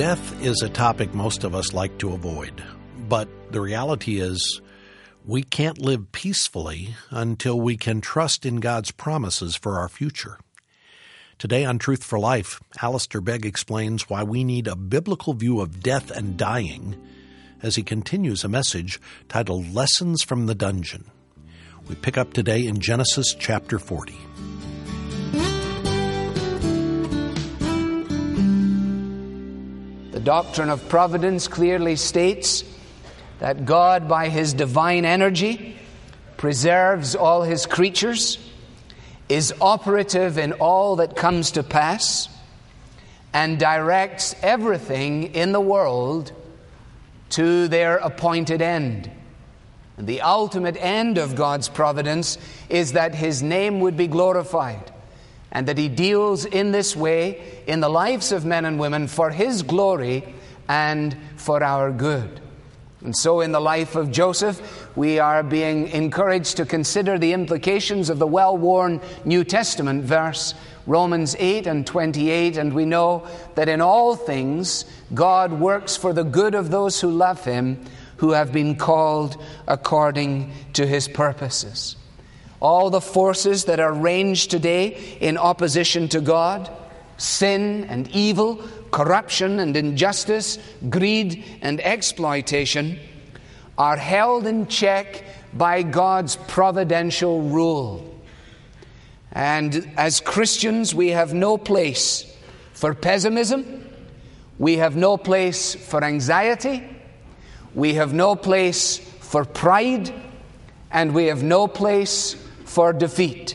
Death is a topic most of us like to avoid, but the reality is we can't live peacefully until we can trust in God's promises for our future. Today on Truth for Life, Alistair Begg explains why we need a biblical view of death and dying as he continues a message titled Lessons from the Dungeon. We pick up today in Genesis chapter 40. The doctrine of providence clearly states that God, by His divine energy, preserves all His creatures, is operative in all that comes to pass, and directs everything in the world to their appointed end. And the ultimate end of God's providence is that His name would be glorified, and that He deals in this way in the lives of men and women for His glory and for our good. And so in the life of Joseph, we are being encouraged to consider the implications of the well-worn New Testament verse, Romans 8 and 28, and we know that in all things God works for the good of those who love Him, who have been called according to His purposes. All the forces that are ranged today in opposition to God, sin and evil, corruption and injustice, greed and exploitation, are held in check by God's providential rule. And as Christians, we have no place for pessimism, we have no place for anxiety, we have no place for pride, and we have no place for defeat.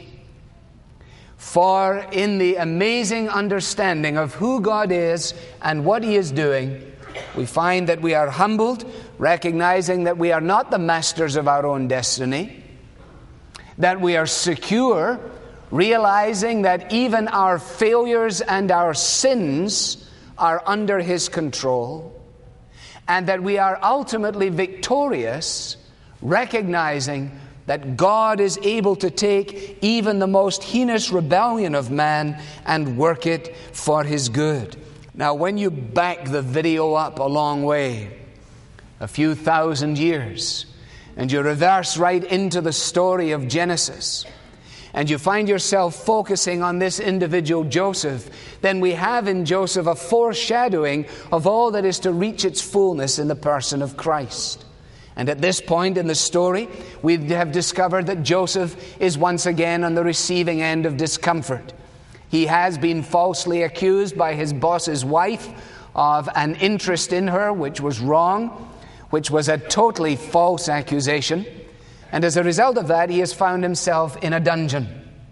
For in the amazing understanding of who God is and what He is doing, we find that we are humbled, recognizing that we are not the masters of our own destiny, that we are secure, realizing that even our failures and our sins are under His control, and that we are ultimately victorious, recognizing that God is able to take even the most heinous rebellion of man and work it for His good. Now, when you back the video up a long way, a few thousand years, and you reverse right into the story of Genesis, and you find yourself focusing on this individual Joseph, then we have in Joseph a foreshadowing of all that is to reach its fullness in the person of Christ. And at this point in the story, we have discovered that Joseph is once again on the receiving end of discomfort. He has been falsely accused by his boss's wife of an interest in her, which was wrong, which was a totally false accusation. And as a result of that, he has found himself in a dungeon.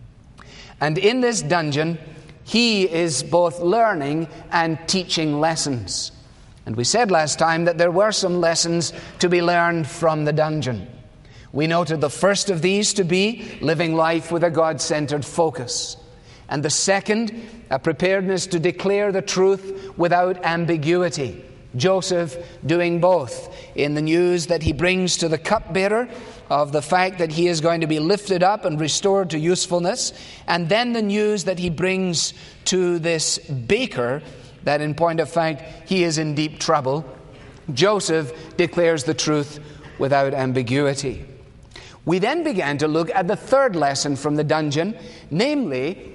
And in this dungeon, he is both learning and teaching lessons. And we said last time that there were some lessons to be learned from the dungeon. We noted the first of these to be living life with a God-centered focus. And the second, a preparedness to declare the truth without ambiguity. Joseph doing both in the news that he brings to the cupbearer of the fact that he is going to be lifted up and restored to usefulness, and then the news that he brings to this baker that in point of fact he is in deep trouble. Joseph declares the truth without ambiguity. We then began to look at the third lesson from the dungeon, namely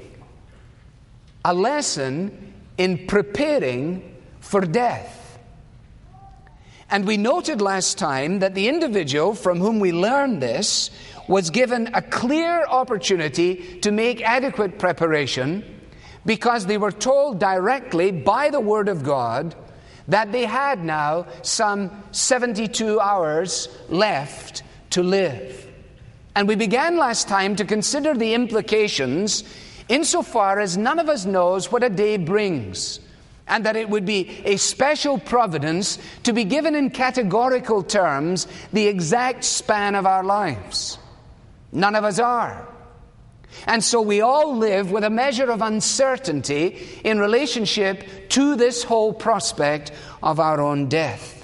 a lesson in preparing for death. And we noted last time that the individual from whom we learned this was given a clear opportunity to make adequate preparation, because they were told directly by the Word of God that they had now some 72 hours left to live. And we began last time to consider the implications insofar as none of us knows what a day brings, and that it would be a special providence to be given in categorical terms the exact span of our lives. None of us are. And so we all live with a measure of uncertainty in relationship to this whole prospect of our own death.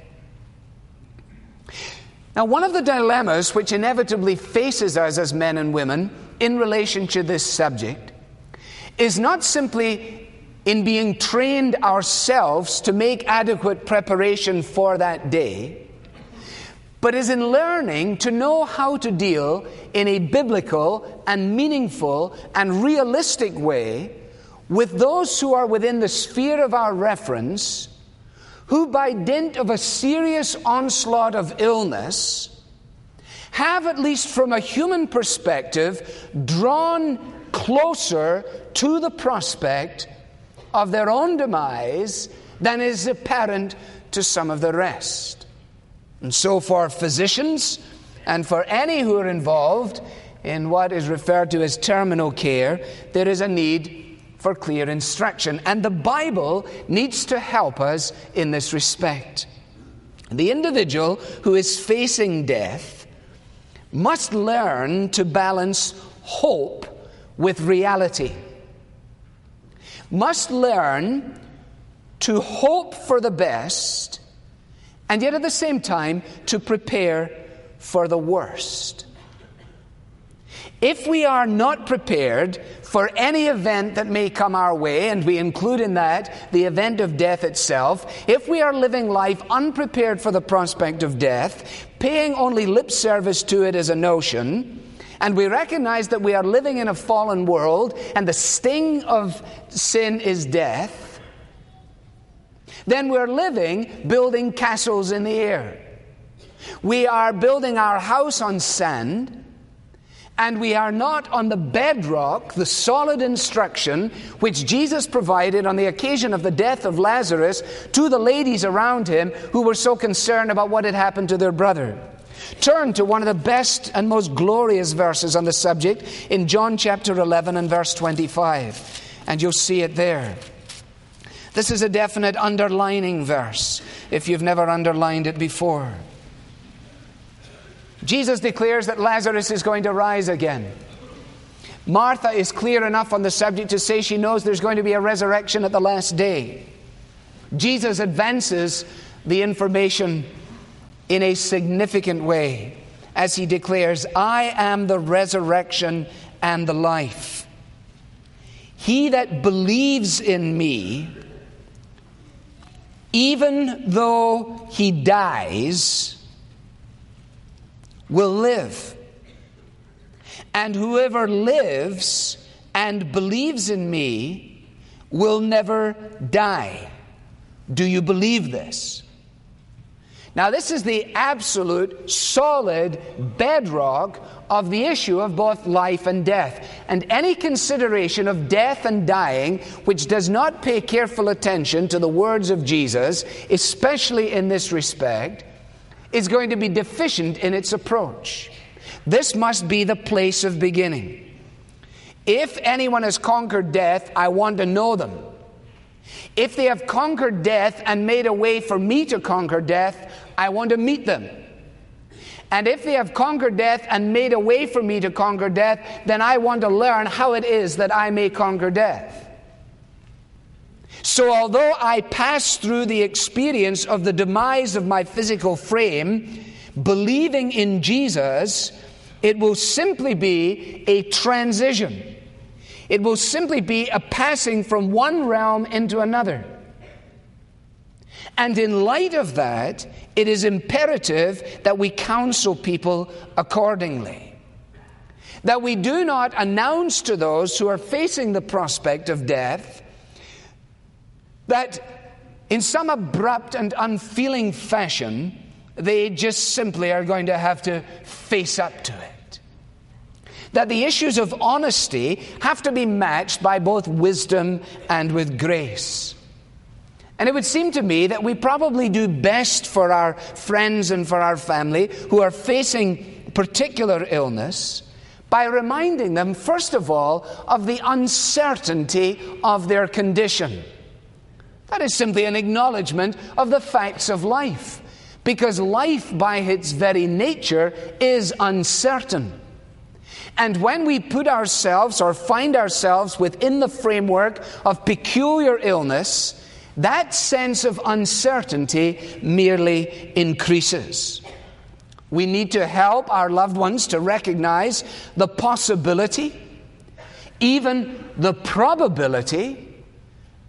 Now, one of the dilemmas which inevitably faces us as men and women in relation to this subject is not simply in being trained ourselves to make adequate preparation for that day, but is in learning to know how to deal in a biblical and meaningful and realistic way with those who are within the sphere of our reference, who by dint of a serious onslaught of illness have, at least from a human perspective, drawn closer to the prospect of their own demise than is apparent to some of the rest. And so for physicians and for any who are involved in what is referred to as terminal care, there is a need for clear instruction. And the Bible needs to help us in this respect. The individual who is facing death must learn to balance hope with reality. Must learn to hope for the best, and yet at the same time to prepare for the worst. If we are not prepared for any event that may come our way, and we include in that the event of death itself, if we are living life unprepared for the prospect of death, paying only lip service to it as a notion, and we recognize that we are living in a fallen world and the sting of sin is death, then we're living building castles in the air. We are building our house on sand, and we are not on the bedrock, the solid instruction which Jesus provided on the occasion of the death of Lazarus to the ladies around him who were so concerned about what had happened to their brother. Turn to one of the best and most glorious verses on the subject in John chapter 11 and verse 25, and you'll see it there. This is a definite underlining verse, if you've never underlined it before. Jesus declares that Lazarus is going to rise again. Martha is clear enough on the subject to say she knows there's going to be a resurrection at the last day. Jesus advances the information in a significant way as he declares, I am the resurrection and the life. He that believes in me, even though he dies, will live. And whoever lives and believes in me will never die. Do you believe this? Now, this is the absolute, solid bedrock of the issue of both life and death. And any consideration of death and dying which does not pay careful attention to the words of Jesus, especially in this respect, is going to be deficient in its approach. This must be the place of beginning. If anyone has conquered death, I want to know them. If they have conquered death and made a way for me to conquer death, I want to meet them. And if they have conquered death and made a way for me to conquer death, then I want to learn how it is that I may conquer death. So although I pass through the experience of the demise of my physical frame, believing in Jesus, it will simply be a transition. It will simply be a passing from one realm into another. And in light of that, it is imperative that we counsel people accordingly. That we do not announce to those who are facing the prospect of death that in some abrupt and unfeeling fashion, they just simply are going to have to face up to it. That the issues of honesty have to be matched by both wisdom and with grace. And it would seem to me that we probably do best for our friends and for our family who are facing particular illness by reminding them, first of all, of the uncertainty of their condition. That is simply an acknowledgement of the facts of life, because life by its very nature is uncertain. And when we put ourselves or find ourselves within the framework of peculiar illness, that sense of uncertainty merely increases. We need to help our loved ones to recognize the possibility, even the probability,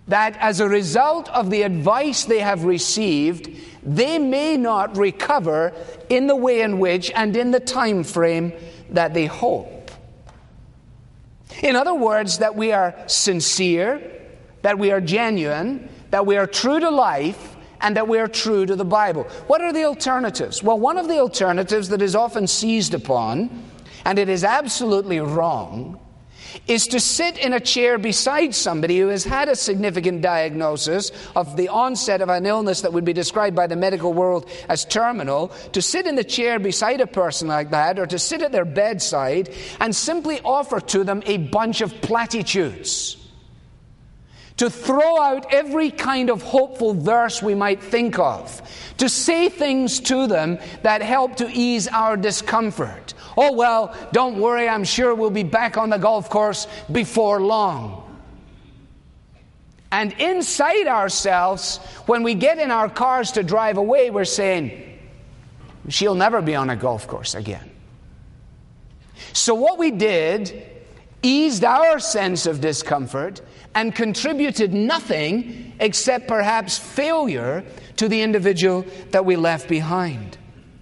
that as a result of the advice they have received, they may not recover in the way in which and in the time frame that they hope. In other words, that we are sincere, that we are genuine, that we are true to life, and that we are true to the Bible. What are the alternatives? Well, one of the alternatives that is often seized upon, and it is absolutely wrong, is to sit in a chair beside somebody who has had a significant diagnosis of the onset of an illness that would be described by the medical world as terminal, to sit in the chair beside a person like that, or to sit at their bedside and simply offer to them a bunch of platitudes. To throw out every kind of hopeful verse we might think of. To say things to them that help to ease our discomfort. Oh, well, don't worry, I'm sure we'll be back on the golf course before long. And inside ourselves, when we get in our cars to drive away, we're saying, she'll never be on a golf course again. So what we did eased our sense of discomfort and contributed nothing except perhaps failure to the individual that we left behind.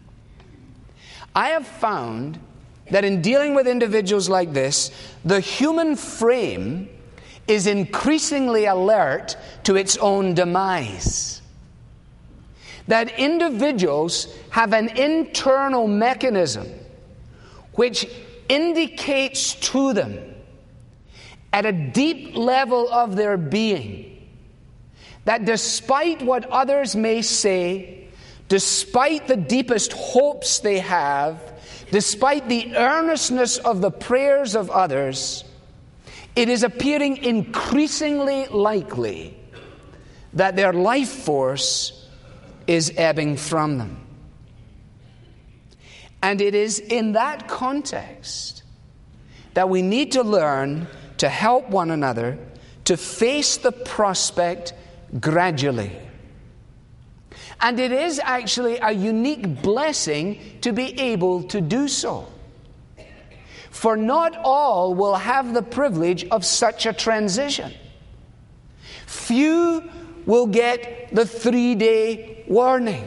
I have found that in dealing with individuals like this, the human frame is increasingly alert to its own demise. That individuals have an internal mechanism which indicates to them at a deep level of their being that despite what others may say, despite the deepest hopes they have, despite the earnestness of the prayers of others, it is appearing increasingly likely that their life force is ebbing from them. And it is in that context that we need to learn to help one another to face the prospect gradually. And it is actually a unique blessing to be able to do so. For not all will have the privilege of such a transition. Few will get the 3-day warning.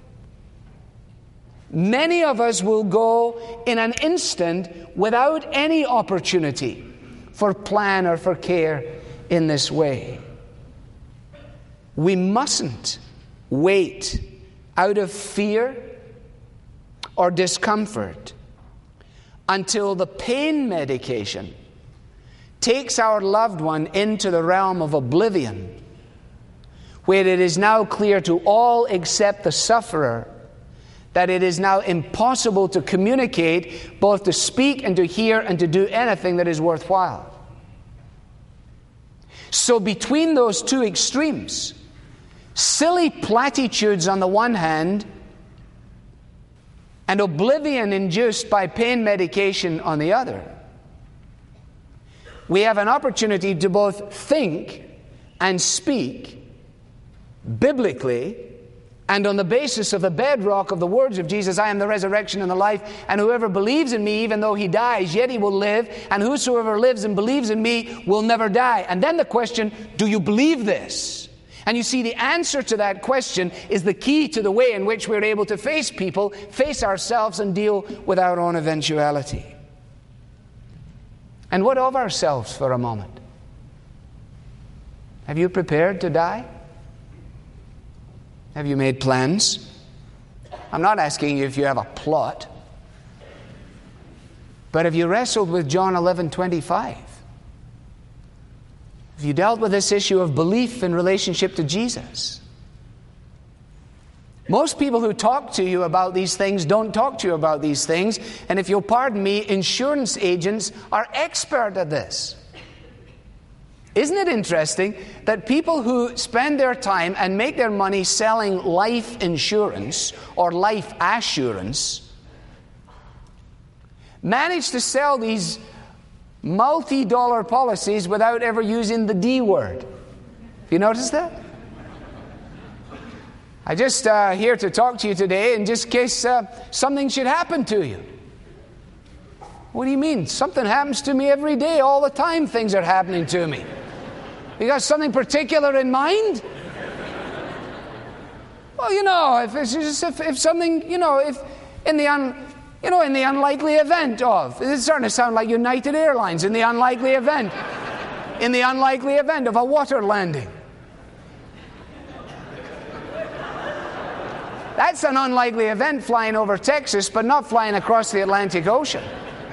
Many of us will go in an instant without any opportunity for plan or for care in this way. We mustn't wait out of fear or discomfort until the pain medication takes our loved one into the realm of oblivion, where it is now clear to all except the sufferer that it is now impossible to communicate, both to speak and to hear and to do anything that is worthwhile. So between those two extremes, silly platitudes on the one hand and oblivion induced by pain medication on the other, we have an opportunity to both think and speak biblically and on the basis of the bedrock of the words of Jesus, I am the resurrection and the life, and whoever believes in me, even though he dies, yet he will live, and whosoever lives and believes in me will never die. And then the question, do you believe this? And you see, the answer to that question is the key to the way in which we're able to face people, face ourselves, and deal with our own eventuality. And what of ourselves for a moment? Have you prepared to die? Have you made plans? I'm not asking you if you have a plot. But have you wrestled with John 11:25? Have you dealt with this issue of belief in relationship to Jesus? Most people who talk to you about these things don't talk to you about these things. And if you'll pardon me, insurance agents are expert at this. Isn't it interesting that people who spend their time and make their money selling life insurance or life assurance manage to sell these multi-dollar policies without ever using the D word? Have you noticed that? I just here to talk to you today in just case something should happen to you. What do you mean? Something happens to me every day, all the time things are happening to me. You got something particular in mind? Well, you know, if something, you know, if in the unlikely event of, it's starting to sound like United Airlines, in the unlikely event of a water landing. That's an unlikely event, flying over Texas, but not flying across the Atlantic Ocean.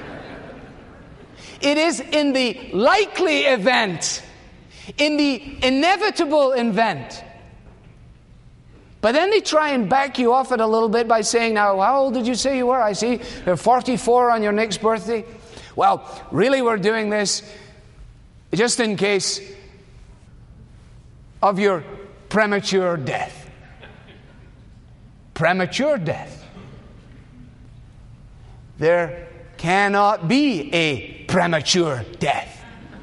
It is in the likely event, in the inevitable event. But then they try and back you off it a little bit by saying, now, how old did you say you were? I see you're 44 on your next birthday. Well, really we're doing this just in case of your premature death. Premature death. There cannot be a premature death.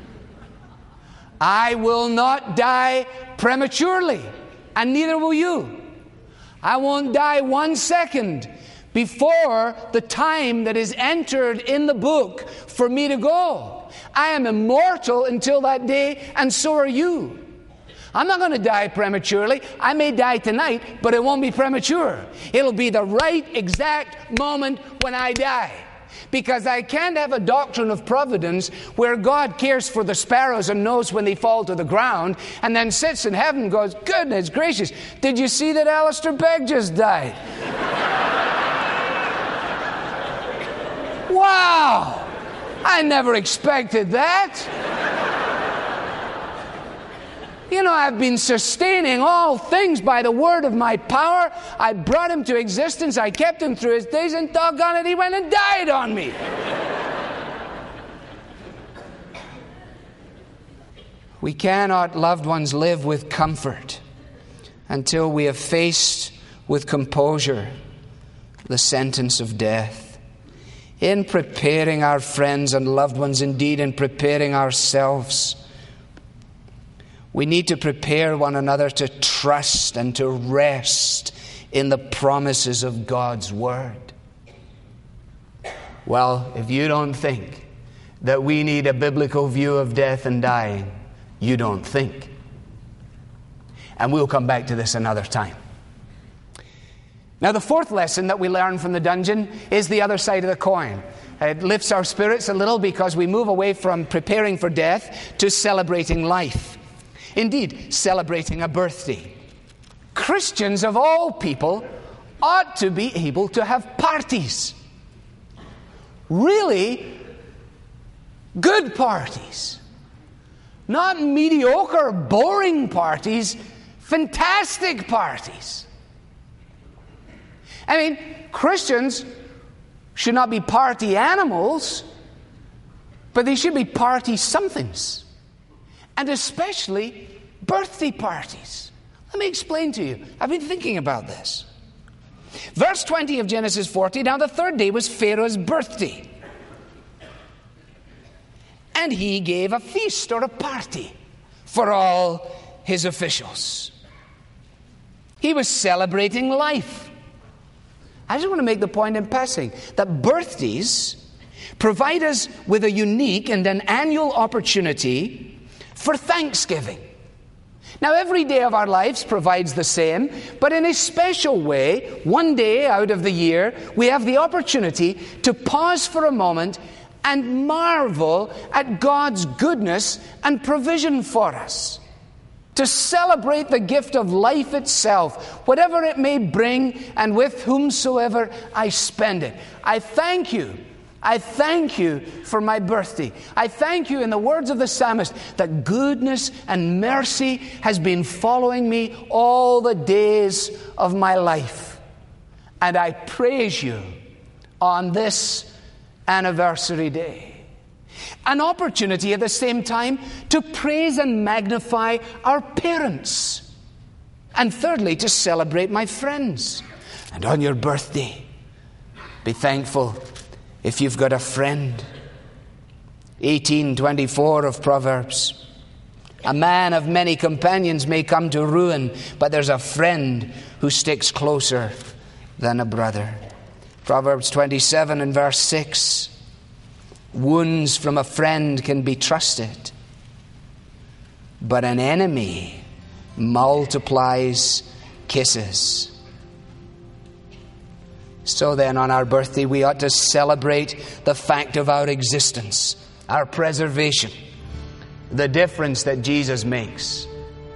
I will not die prematurely, and neither will you. I won't die 1 second before the time that is entered in the book for me to go. I am immortal until that day, and so are you. I'm not going to die prematurely. I may die tonight, but it won't be premature. It'll be the right exact moment when I die. Because I can't have a doctrine of providence where God cares for the sparrows and knows when they fall to the ground, and then sits in heaven and goes, goodness gracious, did you see that Alistair Begg just died? Wow! I never expected that. You know, I've been sustaining all things by the word of my power. I brought him to existence. I kept him through his days, and doggone it, he went and died on me. We cannot, loved ones, live with comfort until we have faced with composure the sentence of death. In preparing our friends and loved ones, indeed in preparing ourselves, we need to prepare one another to trust and to rest in the promises of God's Word. Well, if you don't think that we need a biblical view of death and dying, you don't think. And we'll come back to this another time. Now, the fourth lesson that we learn from the dungeon is the other side of the coin. It lifts our spirits a little because we move away from preparing for death to celebrating life. Indeed, celebrating a birthday. Christians of all people ought to be able to have parties. Really good parties. Not mediocre, boring parties, fantastic parties. I mean, Christians should not be party animals, but they should be party somethings. And especially birthday parties. Let me explain to you. I've been thinking about this. Verse 20 of Genesis 40, now the third day was Pharaoh's birthday. And he gave a feast or a party for all his officials. He was celebrating life. I just want to make the point in passing that birthdays provide us with a unique and an annual opportunity for thanksgiving. Now, every day of our lives provides the same, but in a special way, one day out of the year, we have the opportunity to pause for a moment and marvel at God's goodness and provision for us. To celebrate the gift of life itself, whatever it may bring, and with whomsoever I spend it. I thank you for my birthday. I thank you, in the words of the psalmist, that goodness and mercy has been following me all the days of my life. And I praise you on this anniversary day. An opportunity at the same time to praise and magnify our parents. And thirdly, to celebrate my friends. And on your birthday, be thankful if you've got a friend. 18:24 of Proverbs. A man of many companions may come to ruin, but there's a friend who sticks closer than a brother. Proverbs 27 and verse 6. Wounds from a friend can be trusted, but an enemy multiplies kisses. So then, on our birthday, we ought to celebrate the fact of our existence, our preservation, the difference that Jesus makes.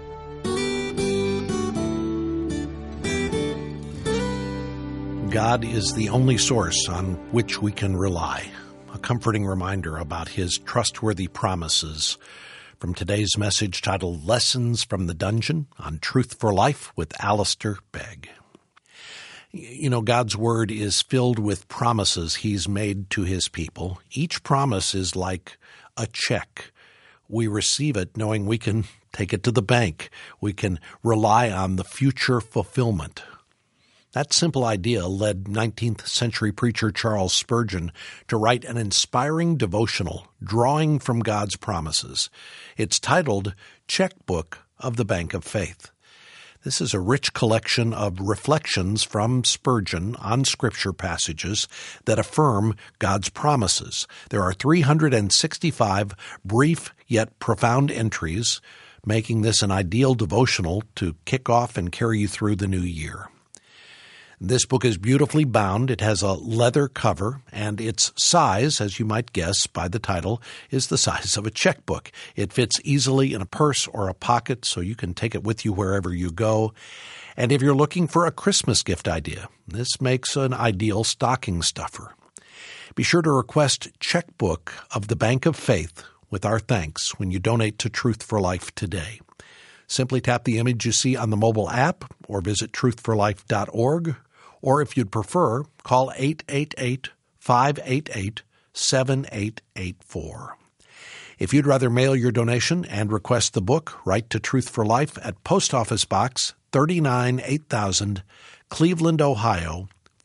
God is the only source on which we can rely. A comforting reminder about His trustworthy promises from today's message titled Lessons from the Dungeon on Truth for Life with Alistair Begg. You know, God's Word is filled with promises He's made to His people. Each promise is like a check. We receive it knowing we can take it to the bank. We can rely on the future fulfillment. That simple idea led 19th century preacher Charles Spurgeon to write an inspiring devotional drawing from God's promises. It's titled Checkbook of the Bank of Faith. This is a rich collection of reflections from Spurgeon on Scripture passages that affirm God's promises. There are 365 brief yet profound entries, making this an ideal devotional to kick off and carry you through the new year. This book is beautifully bound. It has a leather cover, and its size, as you might guess by the title, is the size of a checkbook. It fits easily in a purse or a pocket, so you can take it with you wherever you go. And if you're looking for a Christmas gift idea, this makes an ideal stocking stuffer. Be sure to request Checkbook of the Bank of Faith with our thanks when you donate to Truth for Life today. Simply tap the image you see on the mobile app or visit truthforlife.org. Or if you'd prefer, call 888-588-7884. If you'd rather mail your donation and request the book, write to Truth for Life at Post Office Box 39 8000, Cleveland, Ohio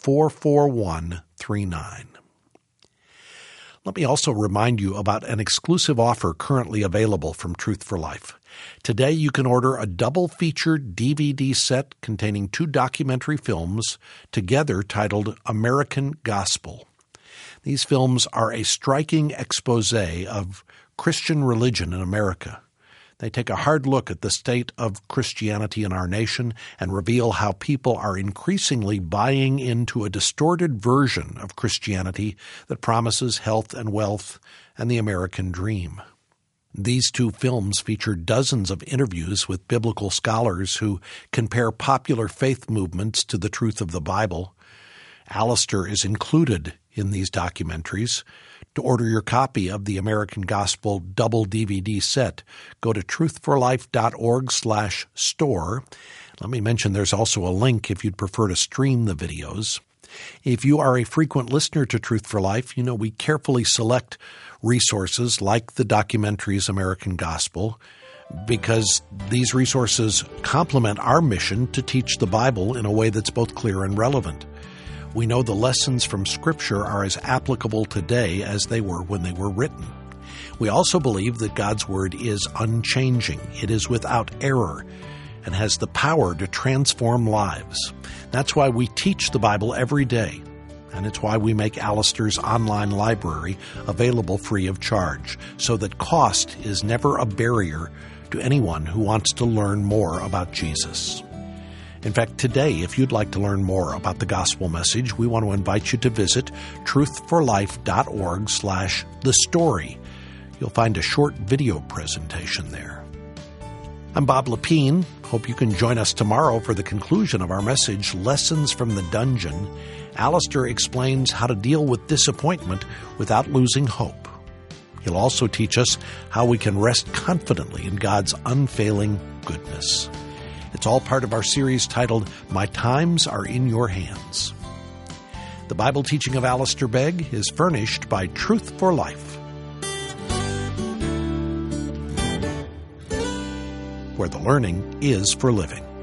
44139. Let me also remind you about an exclusive offer currently available from Truth for Life. Today you can order a double-feature DVD set containing 2 documentary films together titled American Gospel. These films are a striking exposé of Christian religion in America. They take a hard look at the state of Christianity in our nation and reveal how people are increasingly buying into a distorted version of Christianity that promises health and wealth and the American dream. These 2 films feature dozens of interviews with biblical scholars who compare popular faith movements to the truth of the Bible. Alistair is included in these documentaries. To order your copy of the American Gospel double DVD set, go to truthforlife.org/store. Let me mention there's also a link if you'd prefer to stream the videos. If you are a frequent listener to Truth for Life, you know we carefully select resources like the documentaries American Gospel because these resources complement our mission to teach the Bible in a way that's both clear and relevant. We know the lessons from Scripture are as applicable today as they were when they were written. We also believe that God's Word is unchanging. It is without error and has the power to transform lives. That's why we teach the Bible every day, and it's why we make Alistair's online library available free of charge, so that cost is never a barrier to anyone who wants to learn more about Jesus. In fact, today, if you'd like to learn more about the gospel message, we want to invite you to visit truthforlife.org/thestory. You'll find a short video presentation there. I'm Bob Lepine. Hope you can join us tomorrow for the conclusion of our message, Lessons from the Dungeon. Alistair explains how to deal with disappointment without losing hope. He'll also teach us how we can rest confidently in God's unfailing goodness. It's all part of our series titled, My Times Are in Your Hands. The Bible teaching of Alistair Begg is furnished by Truth for Life, where the learning is for living.